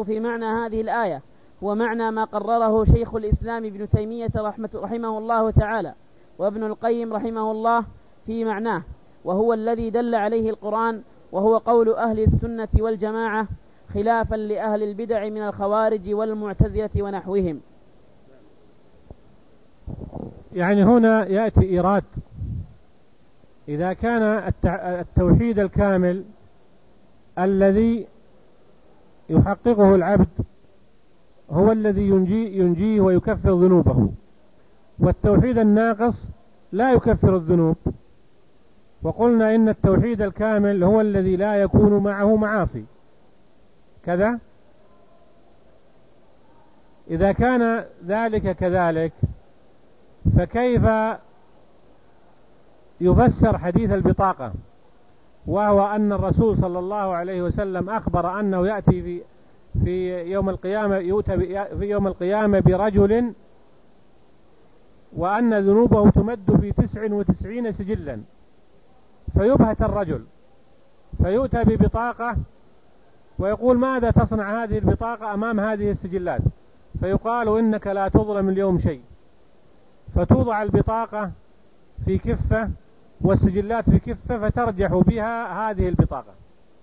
في معنى هذه الآية هو معنى ما قرره شيخ الإسلام ابن تيمية رحمه الله تعالى وابن القيم رحمه الله في معناه، وهو الذي دل عليه القرآن، وهو قول أهل السنة والجماعة خلافا لأهل البدع من الخوارج والمعتزلة ونحوهم. يعني هنا يأتي إيراد: إذا كان التوحيد الكامل الذي يحققه العبد هو الذي ينجيه ويكفر ذنوبه، والتوحيد الناقص لا يكفر الذنوب، وقلنا إن التوحيد الكامل هو الذي لا يكون معه معاصي كذا. إذا كان ذلك كذلك فكيف يفسر حديث البطاقة، وهو أن الرسول صلى الله عليه وسلم أخبر أنه يأتي في يوم القيامة برجل وأن ذنوبه تمد في 99 سجلا، فيبهت الرجل فيؤتى ببطاقة ويقول: ماذا تصنع هذه البطاقة أمام هذه السجلات؟ فيقال: إنك لا تظلم اليوم شيء. فتوضع البطاقة في كفة والسجلات في كفة، فترجح بها هذه البطاقة.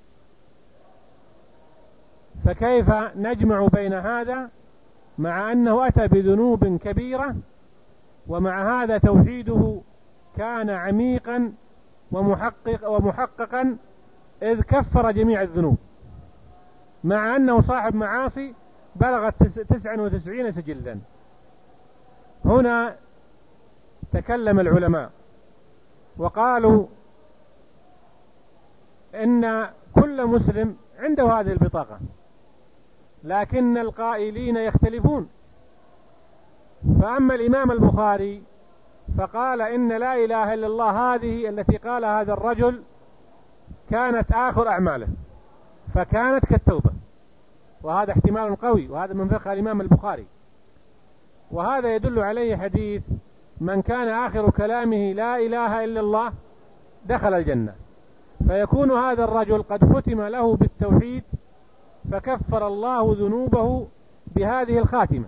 فكيف نجمع بين هذا مع أنه أتى بذنوب كبيرة، ومع هذا توحيده كان عميقا ومحققا إذ كفر جميع الذنوب، مع أنه صاحب معاصي بلغت 99 سجلا؟ هنا تكلم العلماء وقالوا إن كل مسلم عنده هذه البطاقة، لكن القائلين يختلفون. فأما الإمام البخاري فقال إن لا إله إلا الله هذه التي قال هذا الرجل كانت آخر أعماله، فكانت كالتوبة، وهذا احتمال قوي، وهذا من فقه الإمام البخاري. وهذا يدل عليه حديث: من كان آخر كلامه لا إله إلا الله دخل الجنة. فيكون هذا الرجل قد ختم له بالتوحيد، فكفر الله ذنوبه بهذه الخاتمة.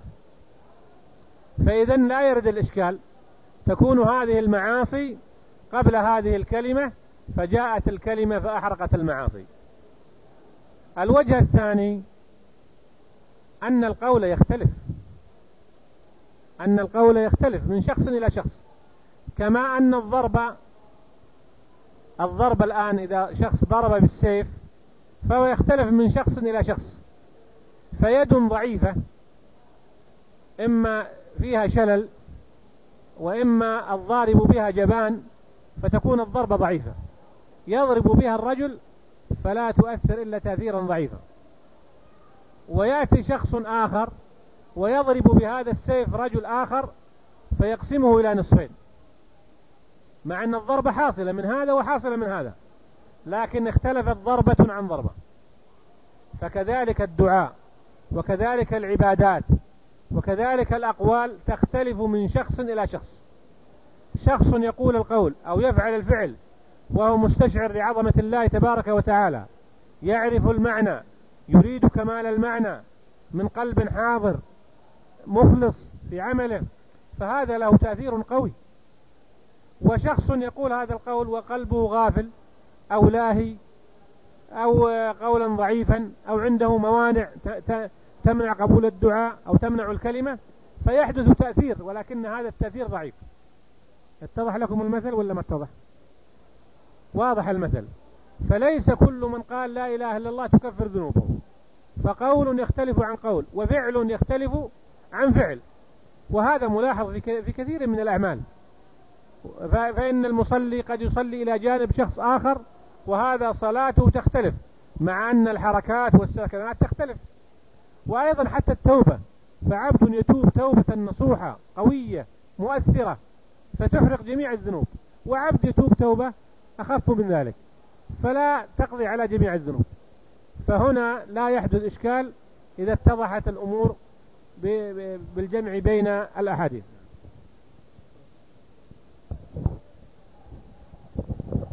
فإذن لا يرد الإشكال، تكون هذه المعاصي قبل هذه الكلمة، فجاءت الكلمة فأحرقت المعاصي. الوجه الثاني أن القول يختلف من شخص إلى شخص، كما أن الضرب الآن إذا شخص ضرب بالسيف فهو يختلف من شخص إلى شخص. فيد ضعيفة إما فيها شلل وإما الضارب بها جبان، فتكون الضربة ضعيفة، يضرب بها الرجل فلا تؤثر إلا تأثيرا ضعيفا. ويأتي شخص آخر ويضرب بهذا السيف رجل آخر فيقسمه إلى نصفين، مع أن الضربة حاصلة من هذا وحاصلة من هذا، لكن اختلفت ضربة عن ضربة. فكذلك الدعاء، وكذلك العبادات، وكذلك الأقوال تختلف من شخص إلى شخص. شخص يقول القول أو يفعل الفعل وهو مستشعر لعظمة الله تبارك وتعالى، يعرف المعنى، يريد كمال المعنى من قلب حاضر مخلص في عمله، فهذا له تأثير قوي. وشخص يقول هذا القول وقلبه غافل أو لاهي أو قولا ضعيفا أو عنده موانع تمنع قبول الدعاء أو تمنع الكلمة، فيحدث تأثير، ولكن هذا التأثير ضعيف. اتضح لكم المثل ولا ما اتضح؟ واضح المثل. فليس كل من قال لا إله إلا الله تكفر ذنوبه، فقول يختلف عن قول، وفعل يختلف عن فعل، وهذا ملاحظ في كثير من الأعمال. فإن المصلي قد يصلي إلى جانب شخص آخر وهذا صلاته تختلف، مع أن الحركات والسكنات تختلف. وأيضا حتى التوبة، فعبد يتوب توبة نصوحة قوية مؤثرة فتحرق جميع الذنوب، وعبد يتوب توبة أخف من ذلك فلا تقضي على جميع الذنوب. فهنا لا يحدث إشكال إذا اتضحت الأمور بالجمع بين الأحاديث.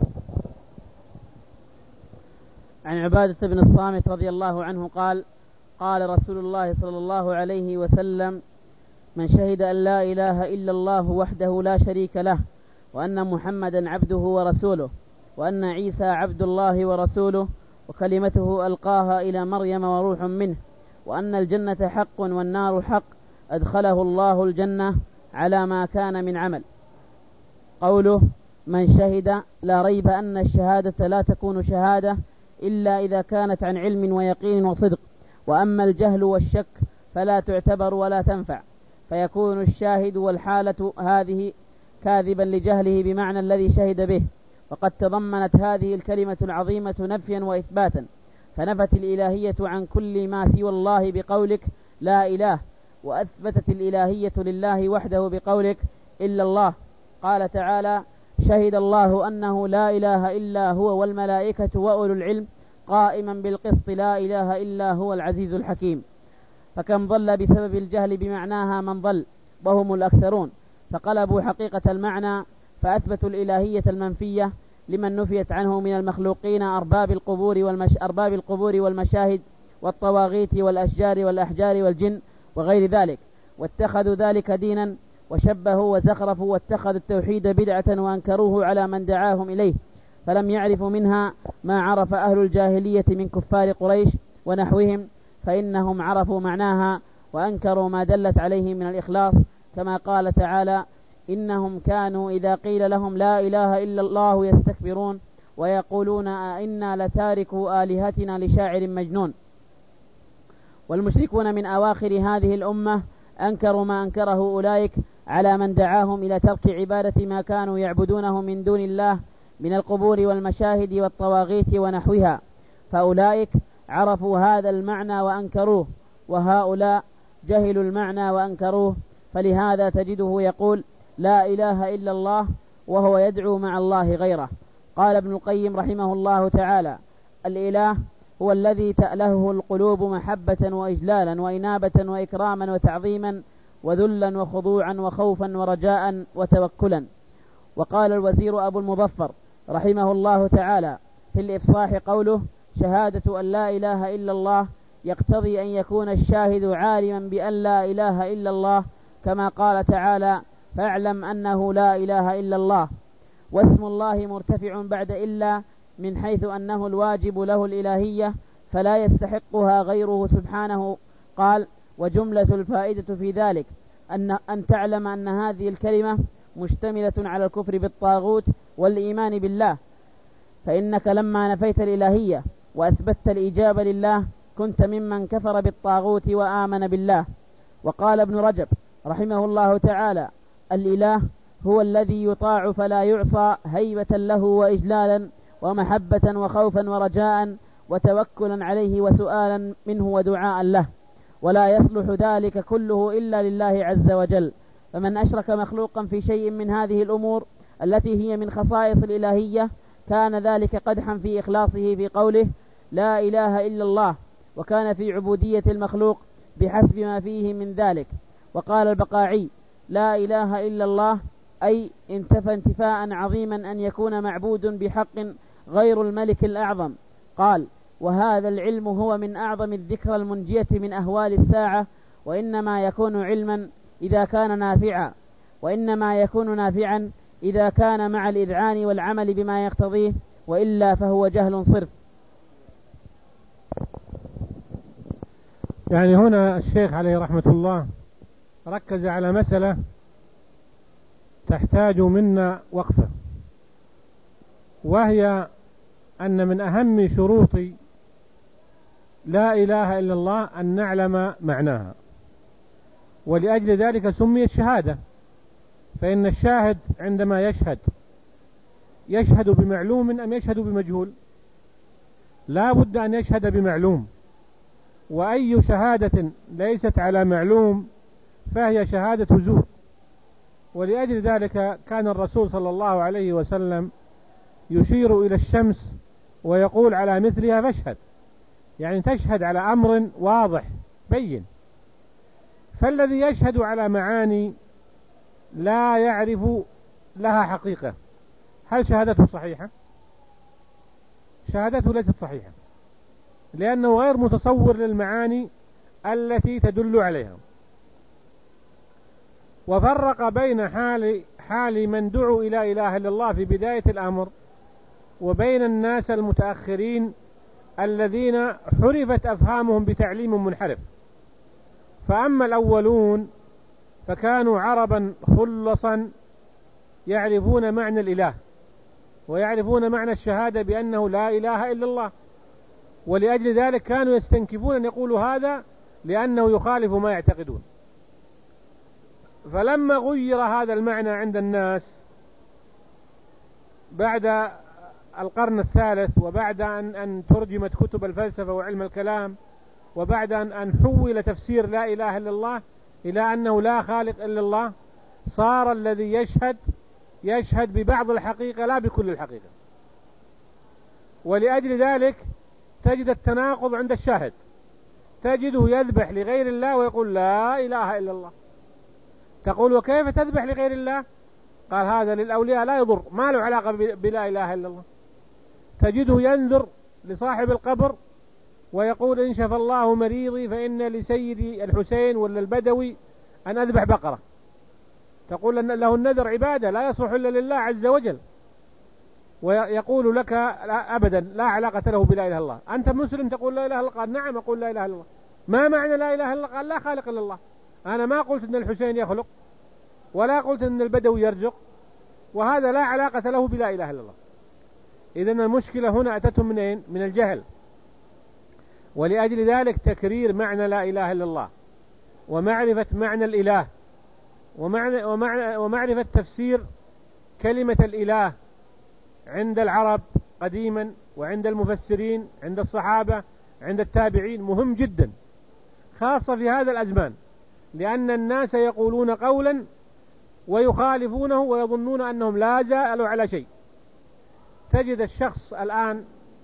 عن عبادة بن الصامت رضي الله عنه قال: قال رسول الله صلى الله عليه وسلم: من شهد أن لا إله إلا الله وحده لا شريك له، وأن محمدا عبده ورسوله، وأن عيسى عبد الله ورسوله، وكلمته ألقاها إلى مريم وروح منه، وأن الجنة حق والنار حق، أدخله الله الجنة على ما كان من عمل. قوله من شهد، لا ريب أن الشهادة لا تكون شهادة إلا إذا كانت عن علم ويقين وصدق، وأما الجهل والشك فلا تعتبر ولا تنفع، فيكون الشاهد والحالة هذه كاذبا لجهله بمعنى الذي شهد به. وقد تضمنت هذه الكلمة العظيمة نفيا وإثباتا، فنفت الإلهية عن كل ما سوى الله بقولك لا إله، وأثبتت الإلهية لله وحده بقولك إلا الله. قال تعالى: شهد الله أنه لا إله إلا هو والملائكة وأولو العلم قائما بالقسط لا إله إلا هو العزيز الحكيم. فكم ضل بسبب الجهل بمعناها من ضل وهم الأكثرون، فقلبوا حقيقة المعنى فأثبتوا الإلهية المنفية لمن نفيت عنه من المخلوقين أرباب القبور والمشاهد والطواغيت والأشجار والأحجار والجن وغير ذلك، واتخذوا ذلك دينا وشبهوا وزخرفوا، واتخذوا التوحيد بدعة وأنكروه على من دعاهم إليه، فلم يعرفوا منها ما عرف أهل الجاهلية من كفار قريش ونحوهم، فإنهم عرفوا معناها وأنكروا ما دلت عليه من الإخلاص، كما قال تعالى: إنهم كانوا إذا قيل لهم لا إله إلا الله يستكبرون ويقولون أئنا لتاركوا آلهتنا لشاعر مجنون. والمشركون من أواخر هذه الأمة أنكروا ما أنكره أولئك على من دعاهم إلى ترك عبادة ما كانوا يعبدونه من دون الله من القبور والمشاهد والطواغيت ونحوها، فأولئك عرفوا هذا المعنى وأنكروه، وهؤلاء جهلوا المعنى وأنكروه، فلهذا تجده يقول لا إله إلا الله وهو يدعو مع الله غيره. قال ابن القيم رحمه الله تعالى: الإله هو الذي تألهه القلوب محبة وإجلالا وإنابة وإكراما وتعظيما وذلا وخضوعا وخوفا ورجاء وتوكلا. وقال الوزير أبو المظفر رحمه الله تعالى في الإفصاح قوله: شهادة أن لا إله إلا الله يقتضي أن يكون الشاهد عالما بأن لا إله إلا الله، كما قال تعالى: فاعلم أنه لا إله إلا الله. واسم الله مرتفع بعد إلا من حيث أنه الواجب له الإلهية فلا يستحقها غيره سبحانه. قال: وجملة الفائدة في ذلك أن تعلم أن هذه الكلمة مشتملة على الكفر بالطاغوت والإيمان بالله، فإنك لما نفيت الإلهية وأثبتت الإجابة لله كنت ممن كفر بالطاغوت وآمن بالله. وقال ابن رجب رحمه الله تعالى: الإله هو الذي يطاع فلا يعصى هيبة له وإجلالا ومحبة وخوفا ورجاء وتوكلا عليه وسؤالا منه ودعاء له، ولا يصلح ذلك كله إلا لله عز وجل. فمن أشرك مخلوقا في شيء من هذه الأمور التي هي من خصائص الإلهية كان ذلك قدحا في إخلاصه في قوله لا إله إلا الله، وكان في عبودية المخلوق بحسب ما فيه من ذلك. وقال البقاعي: لا إله إلا الله أي انتفى انتفاء عظيما أن يكون معبود بحق غير الملك الأعظم. قال: وهذا العلم هو من أعظم الذكر المنجية من أهوال الساعة، وإنما يكون علما إذا كان نافعا، وإنما يكون نافعا إذا كان مع الإذعان والعمل بما يقتضيه، وإلا فهو جهل صرف. يعني هنا الشيخ عليه رحمة الله ركز على مسألة تحتاج منا وقفة، وهي أن من أهم شروط لا إله إلا الله أن نعلم معناها، ولأجل ذلك سميت شهادة. فإن الشاهد عندما يشهد بمعلوم أم يشهد بمجهول؟ لا بد أن يشهد بمعلوم، وأي شهادة ليست على معلوم فهي شهادة زور. ولأجل ذلك كان الرسول صلى الله عليه وسلم يشير إلى الشمس ويقول على مثلها فاشهد، يعني تشهد على أمر واضح بين. فالذي يشهد على معاني لا يعرف لها حقيقة، هل شهادته صحيحة؟ شهادته ليست صحيحة، لأنه غير متصور للمعاني التي تدل عليها. وفرق بين حال من دعوا إلى إله إلا الله في بداية الأمر وبين الناس المتأخرين الذين حرفت أفهامهم بتعليم منحرف. فأما الأولون فكانوا عربا خلصا يعرفون معنى الإله ويعرفون معنى الشهادة بأنه لا إله إلا الله، ولأجل ذلك كانوا يستنكفون أن يقولوا هذا لأنه يخالف ما يعتقدون. فلما غير هذا المعنى عند الناس بعد القرن الثالث، وبعد أن ترجمت كتب الفلسفة وعلم الكلام، وبعد أن حول تفسير لا إله إلا الله إلى أنه لا خالق إلا الله، صار الذي يشهد ببعض الحقيقة لا بكل الحقيقة. ولأجل ذلك تجد التناقض عند الشاهد، تجده يذبح لغير الله ويقول لا إله إلا الله. تقول وكيف تذبح لغير الله؟ قال هذا للأولياء لا يضر، ما له علاقة بلا إله إلا الله. تجده ينذر لصاحب القبر ويقول إن شفى الله مريضي فإن لسيدي الحسين ولا البدوي أن أذبح بقرة. تقول أن له النذر عبادة لا يصلح إلا لله عز وجل، ويقول لك لا أبدا لا علاقة له بلا إله إلا الله. أنت مسلم تقول لا إله إلا الله؟ قال نعم أقول لا إله إلا الله. ما معنى لا إله إلا الله؟ قال لا خالق إلا الله. أنا ما قلت أن الحسين يخلق ولا قلت أن البدوي يرزق، وهذا لا علاقة له بلا إله إلا الله. إذن المشكلة هنا أتتهم من أين؟ من الجهل. ولأجل ذلك تكرير معنى لا إله إلا الله ومعرفة معنى الإله ومعرفة تفسير كلمة الإله عند العرب قديما وعند المفسرين عند الصحابة عند التابعين مهم جدا، خاصة في هذا الأزمان، لأن الناس يقولون قولا ويخالفونه ويظنون أنهم لا زالوا على شيء. تجد الشخص الآن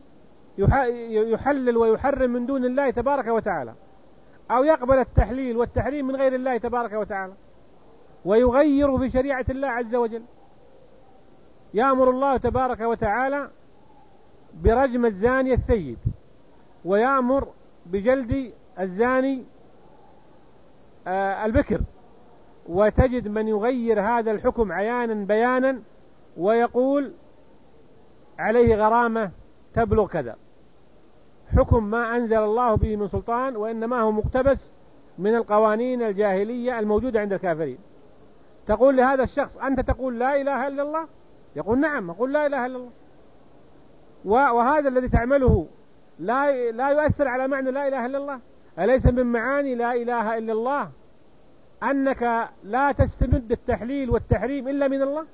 يحلل ويحرم من دون الله تبارك وتعالى، أو يقبل التحليل والتحريم من غير الله تبارك وتعالى، ويغير في شريعة الله عز وجل. يأمر الله تبارك وتعالى برجم الزاني الثيب، ويأمر بجلد الزاني البكر، وتجد من يغير هذا الحكم عيانا بيانا ويقول عليه غرامة تبلغ كذا، حكم ما أنزل الله به من سلطان، وإنما هو مقتبس من القوانين الجاهلية الموجودة عند الكافرين. تقول لهذا الشخص أنت تقول لا إله إلا الله؟ يقول نعم أقول لا إله إلا الله. وهذا الذي تعمله لا يؤثر على معنى لا إله إلا الله. أليس من معاني لا إله إلا الله أنك لا تستمد التحليل والتحريم إلا من الله؟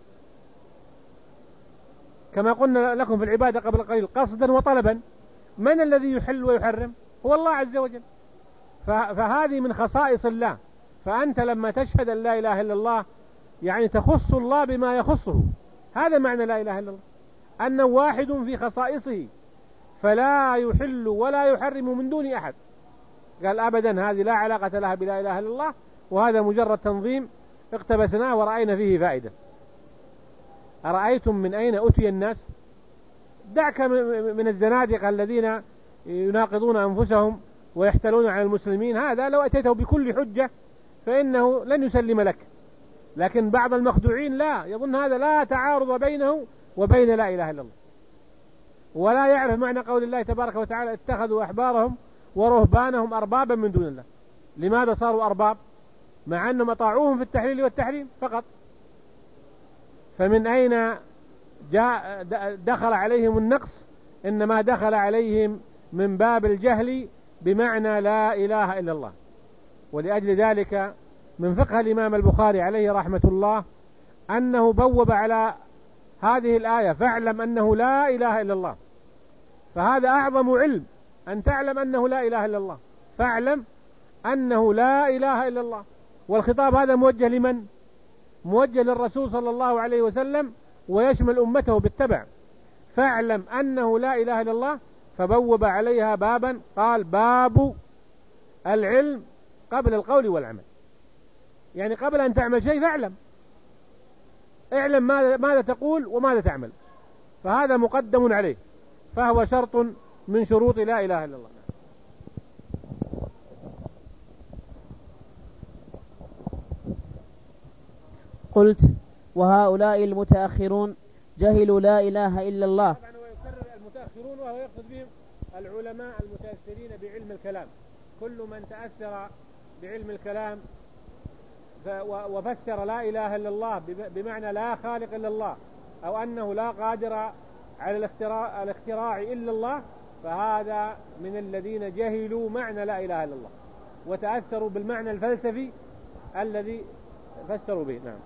كما قلنا لكم في العبادة قبل قليل قصدا وطلبا. من الذي يحل ويحرم؟ هو الله عز وجل. فهذه من خصائص الله. فأنت لما تشهد أن لا إله إلا الله يعني تخص الله بما يخصه. هذا معنى لا إله إلا الله، أنه واحد في خصائصه فلا يحل ولا يحرم من دون أحد. قال أبدا هذه لا علاقة لها بلا إله إلا الله، وهذا مجرد تنظيم اقتبسناه ورأينا فيه فائدة. أرأيتم من أين أتي الناس؟ دعك من الزنادقة الذين يناقضون أنفسهم ويحتلون على المسلمين. هذا لو أتيته بكل حجة فإنه لن يسلم لك، لكن بعض المخدوعين لا يظن هذا لا تعارض بينه وبين لا إله إلا الله، ولا يعرف معنى قول الله تبارك وتعالى اتخذوا أحبارهم ورهبانهم أربابا من دون الله. لماذا صاروا أرباب؟ مع أنهم أطاعوهم في التحليل والتحريم فقط. فمن أين دخل عليهم النقص؟ إنما دخل عليهم من باب الجهل بمعنى لا إله إلا الله. ولأجل ذلك من فقه الإمام البخاري عليه رحمة الله أنه بوب على هذه الآية فاعلم أنه لا إله إلا الله. فهذا أعظم علم، أن تعلم أنه لا إله إلا الله. فاعلم أنه لا إله إلا الله. والخطاب هذا موجه لمن؟ موجه للرسول صلى الله عليه وسلم ويشمل أمته بالتبع. فاعلم أنه لا إله إلا الله، فبوب عليها بابا قال باب العلم قبل القول والعمل. يعني قبل أن تعمل شيء فاعلم، اعلم ماذا تقول وماذا تعمل، فهذا مقدم عليه، فهو شرط من شروط لا إله إلا الله. قلت: وهؤلاء المتأخرون جهلوا لا إله إلا الله. طبعا هو يكرر المتأخرون وهو يقصد بهم العلماء المتأثرين بعلم الكلام، كل من تأثر بعلم الكلام وفسر لا إله إلا الله بمعنى لا خالق إلا الله، أو أنه لا قادر على الاختراع إلا الله، فهذا من الذين جهلوا معنى لا إله إلا الله وتأثروا بالمعنى الفلسفي الذي فسروا به. نعم.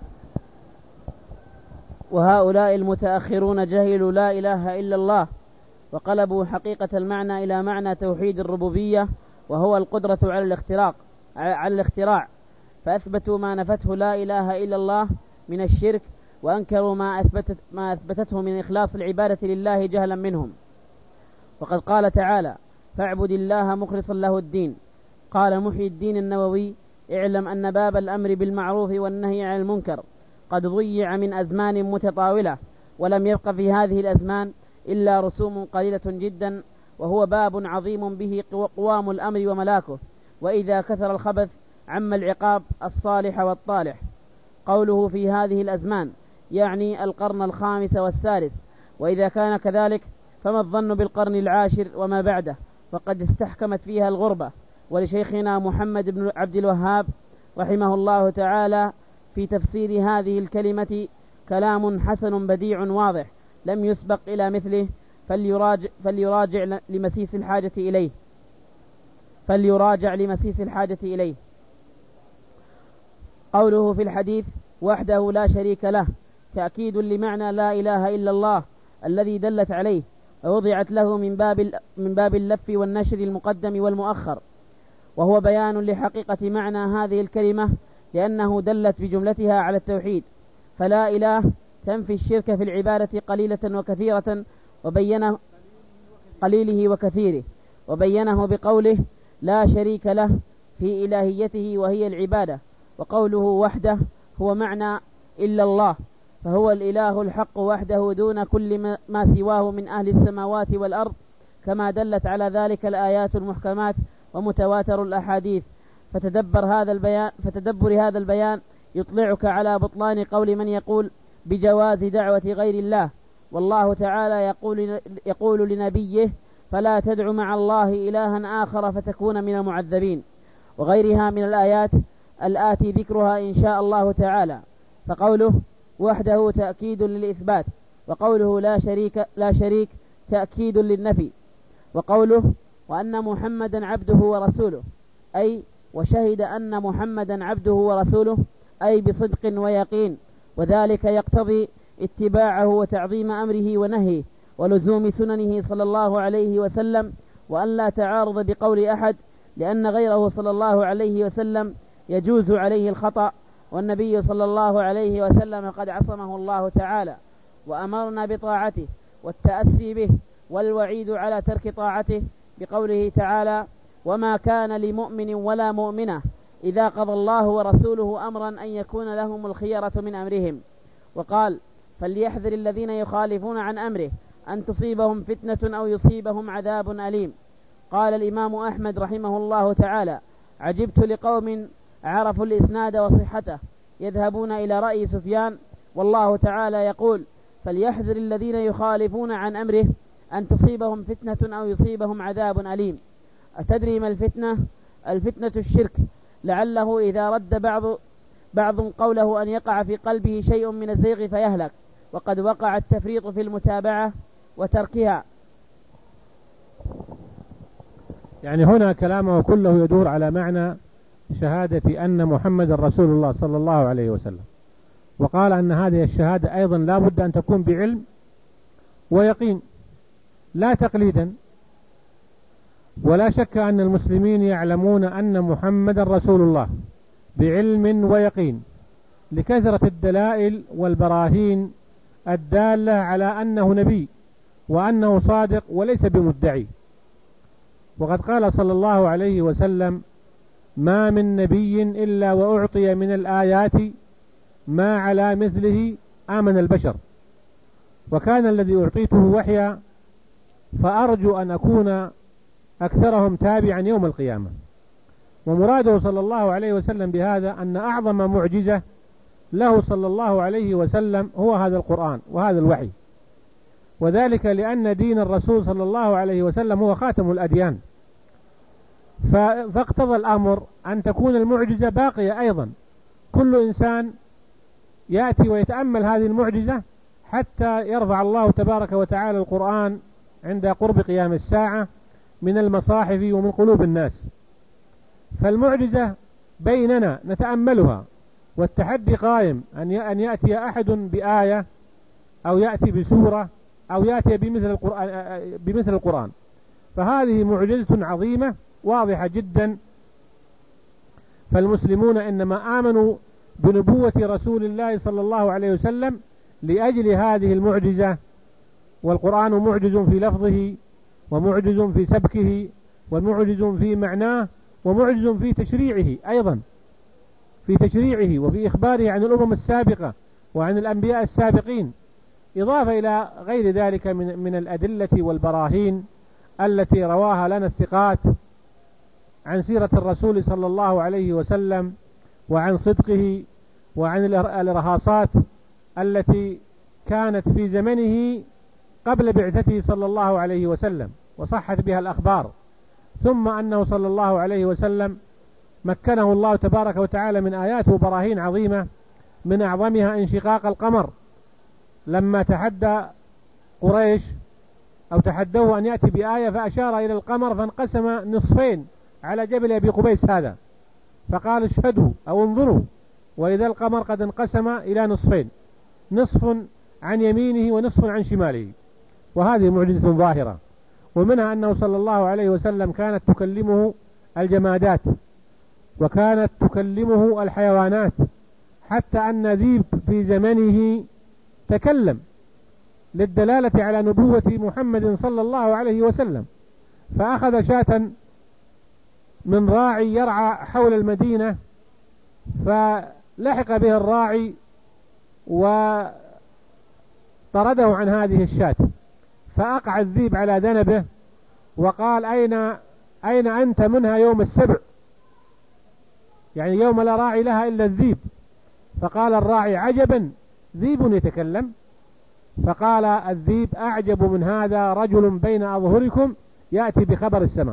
وهؤلاء المتأخرون جهلوا لا إله إلا الله وقلبوا حقيقة المعنى إلى معنى توحيد الربوبية، وهو القدرة على الاختراع، فأثبتوا ما نفته لا إله إلا الله من الشرك، وأنكروا ما أثبتته من إخلاص العبادة لله جهلا منهم. وقد قال تعالى: فاعبد الله مخلصا له الدين. قال محي الدين النووي: اعلم أن باب الأمر بالمعروف والنهي عن المنكر قد ضيع من أزمان متطاولة، ولم يبق في هذه الأزمان إلا رسوم قليلة جدا، وهو باب عظيم به قوام الأمر وملاكه، وإذا كثر الخبث عم العقاب الصالح والطالح. قوله في هذه الأزمان يعني القرن الخامس والسادس، وإذا كان كذلك فما الظن بالقرن العاشر وما بعده، فقد استحكمت فيها الغربة. ولشيخنا محمد بن عبد الوهاب رحمه الله تعالى في تفسير هذه الكلمة كلام حسن بديع واضح لم يسبق إلى مثله، فليراجع لمسيس الحاجة إليه. قوله في الحديث: وحده لا شريك له، تأكيد لمعنى لا إله إلا الله الذي دلت عليه، ووضعت له من باب اللف والنشر المقدم والمؤخر، وهو بيان لحقيقة معنى هذه الكلمة، لأنه دلت بجملتها على التوحيد، فلا إله تنفي الشرك في العبادة قليلة وكثيرة، قليله وكثيره، وبينه بقوله: لا شريك له في إلهيته وهي العبادة. وقوله وحده هو معنى إلا الله، فهو الإله الحق وحده دون كل ما سواه من أهل السماوات والأرض، كما دلت على ذلك الآيات المحكمات ومتواتر الأحاديث. فتدبر هذا البيان يطلعك على بطلان قول من يقول بجواز دعوة غير الله، والله تعالى يقول لنبيه: فلا تدع مع الله إلها آخر فتكون من المعذبين، وغيرها من الآيات الآتي ذكرها إن شاء الله تعالى. فقوله وحده تأكيد للإثبات، وقوله لا شريك تأكيد للنفي، وقوله وأن محمدا عبده ورسوله، أي وشهد أن محمدا عبده ورسوله، أي بصدق ويقين، وذلك يقتضي اتباعه وتعظيم أمره ونهيه ولزوم سننه صلى الله عليه وسلم، وأن لا تعارض بقول أحد، لأن غيره صلى الله عليه وسلم يجوز عليه الخطأ، والنبي صلى الله عليه وسلم قد عصمه الله تعالى وأمرنا بطاعته والتأسي به، والوعيد على ترك طاعته بقوله تعالى: وما كان لمؤمن ولا مؤمنة إذا قضى الله ورسوله أمرا أن يكون لهم الخيرة من أمرهم. وقال: فليحذر الذين يخالفون عن أمره أن تصيبهم فتنة أو يصيبهم عذاب أليم. قال الإمام أحمد رحمه الله تعالى: عجبت لقوم عرفوا الإسناد وصحته يذهبون إلى رأي سفيان، والله تعالى يقول: فليحذر الذين يخالفون عن أمره أن تصيبهم فتنة أو يصيبهم عذاب أليم. أتدري ما الفتنة؟ الفتنة الشرك، لعله إذا رد بعض قوله أن يقع في قلبه شيء من الزيغ فيهلك، وقد وقع التفريط في المتابعة وتركها. يعني هنا كلامه كله يدور على معنى شهادة أن محمد رسول الله صلى الله عليه وسلم، وقال أن هذه الشهادة أيضا لا بد أن تكون بعلم ويقين لا تقليدا. ولا شك أن المسلمين يعلمون أن محمد رسول الله بعلم ويقين، لكثرة الدلائل والبراهين الدالة على أنه نبي وأنه صادق وليس بمدعي. وقد قال صلى الله عليه وسلم: ما من نبي إلا وأعطي من الآيات ما على مثله آمن البشر، وكان الذي أعطيته وحيا، فأرجو أن أكون أكثرهم تابعا يوم القيامة. ومراده صلى الله عليه وسلم بهذا أن أعظم معجزة له صلى الله عليه وسلم هو هذا القرآن وهذا الوحي، وذلك لأن دين الرسول صلى الله عليه وسلم هو خاتم الأديان، فاقتضى الأمر أن تكون المعجزة باقية أيضا. كل إنسان يأتي ويتأمل هذه المعجزة حتى يرفع الله تبارك وتعالى القرآن عند قرب قيام الساعة من المصاحف ومن قلوب الناس. فالمعجزة بيننا نتأملها، والتحدي قائم أن يأتي أحد بآية أو يأتي بسورة أو يأتي بمثل القرآن. فهذه معجزة عظيمة واضحة جدا. فالمسلمون إنما آمنوا بنبوة رسول الله صلى الله عليه وسلم لأجل هذه المعجزة، والقرآن معجز في لفظه ومعجز في سبكه ومعجز في معناه ومعجز في تشريعه أيضا، في تشريعه وفي إخباره عن الأمم السابقة وعن الأنبياء السابقين، إضافة إلى غير ذلك من الأدلة والبراهين التي رواها لنا الثقات عن سيرة الرسول صلى الله عليه وسلم وعن صدقه وعن الإرهاصات التي كانت في زمنه قبل بعثته صلى الله عليه وسلم وصحت بها الأخبار. ثم أنه صلى الله عليه وسلم مكنه الله تبارك وتعالى من آيات وبراهين عظيمة، من أعظمها انشقاق القمر لما تحدى قريش أو تحدوه أن يأتي بآية، فأشار إلى القمر فانقسم نصفين على جبل أبي قبيس هذا، فقال اشهدوا أو انظروا، وإذا القمر قد انقسم إلى نصفين، نصف عن يمينه ونصف عن شماله. وهذه معجزة ظاهرة. ومنها أنه صلى الله عليه وسلم كانت تكلمه الجمادات وكانت تكلمه الحيوانات، حتى أن ذيب في زمنه تكلم للدلالة على نبوة محمد صلى الله عليه وسلم. فأخذ شاة من راعي يرعى حول المدينة، فلحق به الراعي وطرده عن هذه الشاة، فأقع الذيب على ذنبه وقال أين أنت منها يوم السبع، يعني يوم لا راعي لها إلا الذيب. فقال الراعي عجبا، ذيب يتكلم؟ فقال الذيب أعجب من هذا رجل بين أظهركم يأتي بخبر السماء.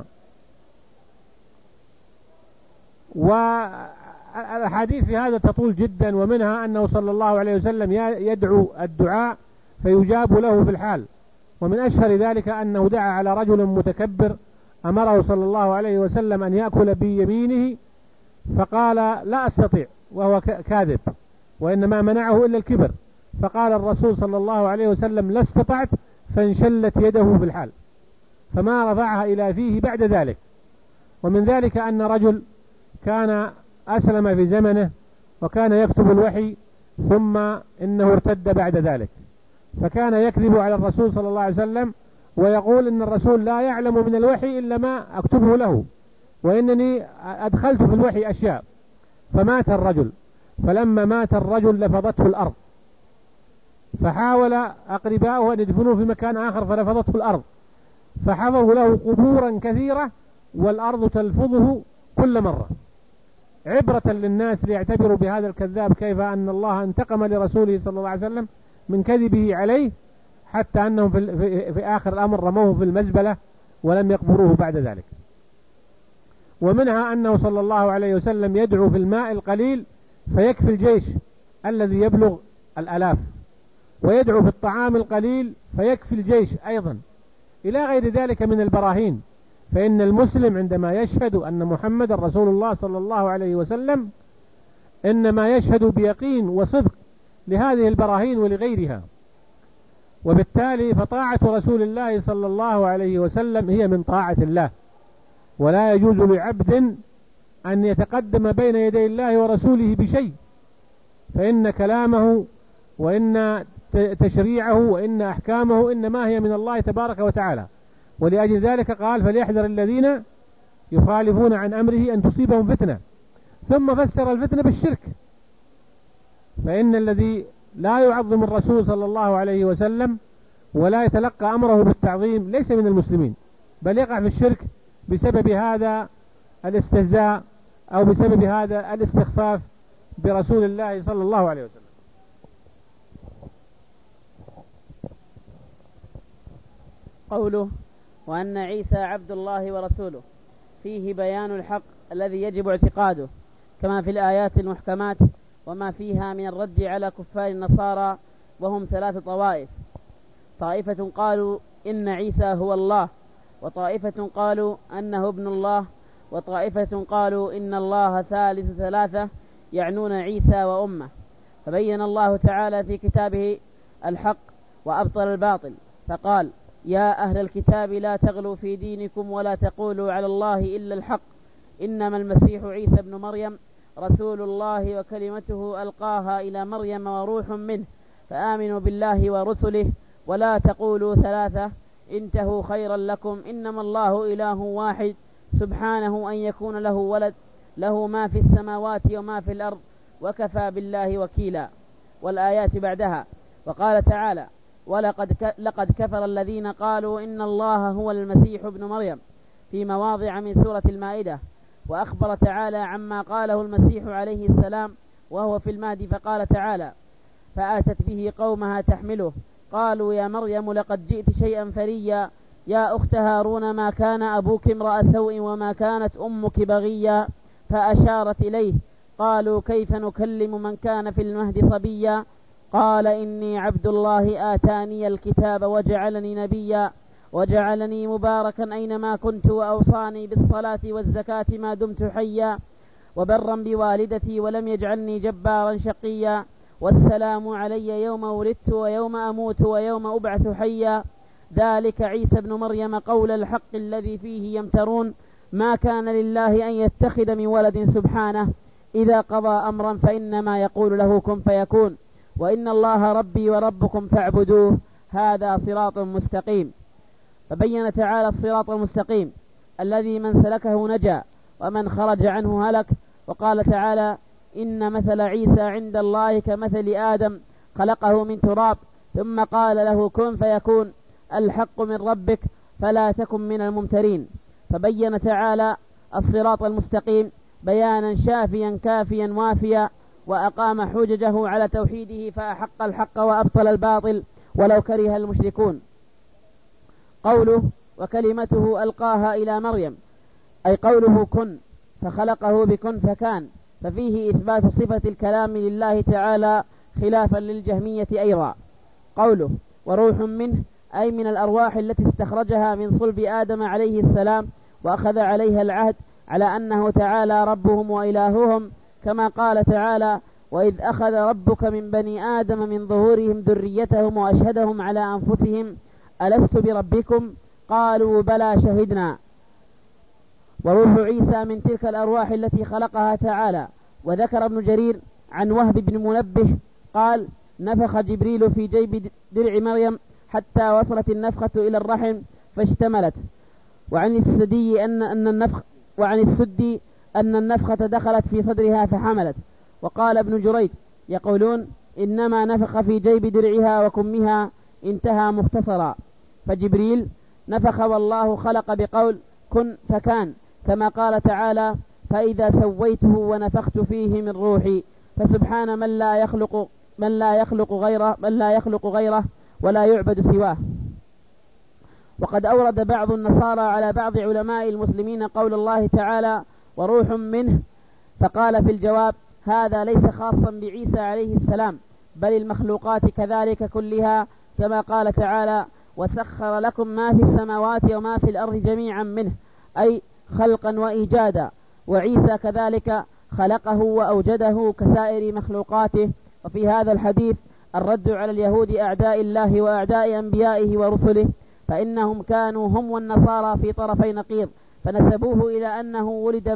والحديث في هذا تطول جدا، ومنها أنه صلى الله عليه وسلم يدعو الدعاء فيجاب له في الحال. ومن أشهر ذلك أنه دعا على رجل متكبر أمره صلى الله عليه وسلم أن يأكل بيمينه، فقال لا أستطيع، وهو كاذب، وإنما منعه إلا الكبر. فقال الرسول صلى الله عليه وسلم لا استطعت، فانشلت يده في الحال، فما رفعها إلى فيه بعد ذلك. ومن ذلك أن رجل كان أسلم في زمنه وكان يكتب الوحي، ثم إنه ارتد بعد ذلك، فكان يكذب على الرسول صلى الله عليه وسلم ويقول إن الرسول لا يعلم من الوحي إلا ما أكتبه له، وإنني أدخلت في الوحي أشياء. فمات الرجل، فلما مات الرجل لفظته الأرض، فحاول أقرباؤه أن يدفنوه في مكان آخر فلفظته الأرض، فحفروا له قبورا كثيرة والأرض تلفظه كل مرة، عبرة للناس ليعتبروا بهذا الكذاب كيف أن الله انتقم لرسوله صلى الله عليه وسلم من كذبه عليه، حتى أنهم في آخر الأمر رموه في المزبلة ولم يقبروه بعد ذلك. ومنها أنه صلى الله عليه وسلم يدعو في الماء القليل فيكفي الجيش الذي يبلغ الآلاف، ويدعو في الطعام القليل فيكفي الجيش أيضا، إلى غير ذلك من البراهين. فإن المسلم عندما يشهد أن محمد رسول الله صلى الله عليه وسلم إنما يشهد بيقين وصدق لهذه البراهين ولغيرها، وبالتالي فطاعة رسول الله صلى الله عليه وسلم هي من طاعة الله، ولا يجوز لعبد أن يتقدم بين يدي الله ورسوله بشيء، فإن كلامه وإن تشريعه وإن أحكامه إنما هي من الله تبارك وتعالى. ولأجل ذلك قال فليحذر الذين يخالفون عن أمره أن تصيبهم فتنة، ثم فسر الفتنة بالشرك. فإن الذي لا يعظم الرسول صلى الله عليه وسلم ولا يتلقى أمره بالتعظيم ليس من المسلمين، بل يقع في الشرك بسبب هذا الاستهزاء أو بسبب هذا الاستخفاف برسول الله صلى الله عليه وسلم. قوله وأن عيسى عبد الله ورسوله فيه بيان الحق الذي يجب اعتقاده كما في الآيات المحكمات وما فيها من الرد على كفار النصارى، وهم 3 طوائف: طائفة قالوا إن عيسى هو الله، وطائفة قالوا أنه ابن الله، وطائفة قالوا إن الله ثالث 3 يعنون عيسى وأمه. فبين الله تعالى في كتابه الحق وأبطل الباطل، فقال: يا أهل الكتاب لا تغلوا في دينكم ولا تقولوا على الله إلا الحق، إنما المسيح عيسى ابن مريم رسول الله وكلمته ألقاها إلى مريم وروح منه، فآمنوا بالله ورسله ولا تقولوا 3 انتهوا خيرا لكم، إنما الله إله واحد سبحانه أن يكون له ولد، له ما في السماوات وما في الأرض وكفى بالله وكيلا. والآيات بعدها. وقال تعالى: لقد كفر الذين قالوا إن الله هو المسيح ابن مريم، في مواضع من سورة المائدة. وأخبر تعالى عما قاله المسيح عليه السلام وهو في المهد، فقال تعالى: فآتت به قومها تحمله قالوا يا مريم لقد جئت شيئا فريا، يا أخت هارون ما كان أبوك امرأ سوء وما كانت أمك بغيا، فأشارت إليه. قالوا كيف نكلم من كان في المهد صبيا، قال إني عبد الله آتاني الكتاب وجعلني نبيا وجعلني مباركا أينما كنت وأوصاني بالصلاة والزكاة ما دمت حيا وبرا بوالدتي ولم يجعلني جبارا شقيا، والسلام علي يوم ولدت ويوم أموت ويوم أبعث حيا، ذلك عيسى ابن مريم قول الحق الذي فيه يمترون، ما كان لله أن يتخذ من ولد سبحانه، إذا قضى أمرا فإنما يقول له كن فيكون، وإن الله ربي وربكم فاعبدوه، هذا صراط مستقيم. فبين تعالى الصراط المستقيم الذي من سلكه نجا ومن خرج عنه هلك. وقال تعالى: إن مثل عيسى عند الله كمثل آدم خلقه من تراب ثم قال له كن فيكون، الحق من ربك فلا تكن من الممترين. فبين تعالى الصراط المستقيم بيانا شافيا كافيا وافيا، وأقام حججه على توحيده فأحق الحق وأبطل الباطل ولو كره المشركون. قوله وكلمته ألقاها إلى مريم، أي قوله كن فخلقه بكن فكان، ففيه إثبات صفة الكلام لله تعالى خلافا للجهمية أيضا. قوله وروح منه، أي من الأرواح التي استخرجها من صلب آدم عليه السلام وأخذ عليها العهد على أنه تعالى ربهم وإلههم، كما قال تعالى: وإذ أخذ ربك من بني آدم من ظهورهم ذريتهم وأشهدهم على أنفسهم ألست بربكم قالوا بلى شهدنا. وروح عيسى من تلك الأرواح التي خلقها تعالى. وذكر ابن جرير عن وهب بن منبه قال: نفخ جبريل في جيب درع مريم حتى وصلت النفخة إلى الرحم فاشتملت. وعن السدي أن النفخة دخلت في صدرها فحملت. وقال ابن جريج: يقولون إنما نفخ في جيب درعها وكمها، انتهى مختصرا. فجبريل نفخ والله خلق بقول كن فكان، كما قال تعالى: فإذا سويته ونفخت فيه من روحي، فسبحان من لا يخلق غيره ولا يعبد سواه. وقد أورد بعض النصارى على بعض علماء المسلمين قول الله تعالى وروح منه، فقال في الجواب: هذا ليس خاصا بعيسى عليه السلام، بل المخلوقات كذلك كلها، كما قال تعالى: وسخر لكم ما في السماوات وما في الأرض جميعا منه، أي خلقا وإيجادا. وعيسى كذلك خلقه وأوجده كسائر مخلوقاته. وفي هذا الحديث الرد على اليهود أعداء الله وأعداء أنبيائه ورسله، فإنهم كانوا هم والنصارى في طرفي نقيض، فنسبوه إلى أنه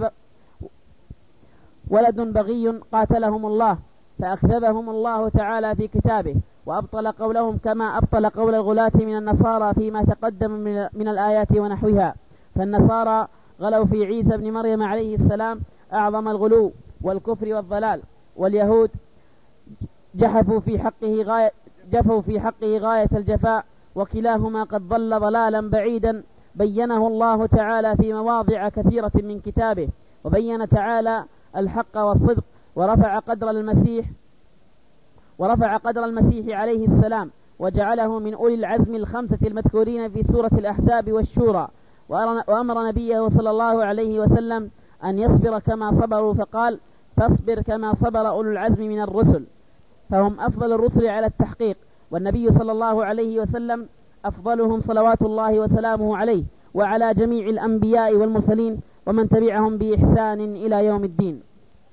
ولد بغي قاتلهم الله، فأكذبهم الله تعالى في كتابه، وأبطل قولهم كما أبطل قول الغلاة من النصارى فيما تقدم من الآيات ونحوها. فالنصارى غلوا في عيسى ابن مريم عليه السلام أعظم الغلو والكفر والضلال، واليهود جفوا في حقه غاية الجفاء، وكلاهما قد ضل ضلالا بعيدا بينه الله تعالى في مواضع كثيرة من كتابه. وبين تعالى الحق والصدق ورفع قدر المسيح عليه السلام وجعله من أولي العزم الخمسة المذكورين في سورة الأحزاب والشورى، وأمر نبيه صلى الله عليه وسلم أن يصبر كما صبروا، فقال: فاصبر كما صبر أولو العزم من الرسل، فهم أفضل الرسل على التحقيق، والنبي صلى الله عليه وسلم أفضلهم صلوات الله وسلامه عليه وعلى جميع الأنبياء والمرسلين ومن تبعهم بإحسان إلى يوم الدين.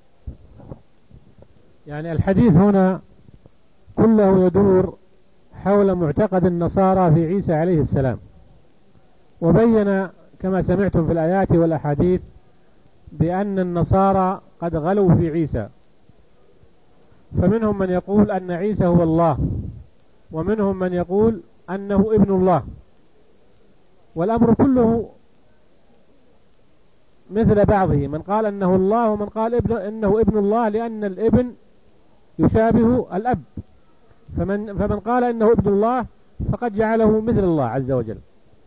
يعني الحديث هنا كله يدور حول معتقد النصارى في عيسى عليه السلام، وبين كما سمعتم في الآيات والأحاديث بأن النصارى قد غلوا في عيسى، فمنهم من يقول أن عيسى هو الله، ومنهم من يقول أنه ابن الله، والأمر كله مثل بعضه، من قال أنه الله ومن قال إنه ابن الله، لأن الابن يشابه الأب، فمن قال إنه ابن الله فقد جعله مثل الله عز وجل.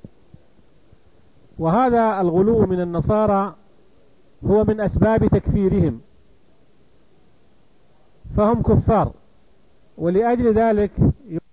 وهذا الغلو من النصارى هو من أسباب تكفيرهم، فهم كفار، ولأجل ذلك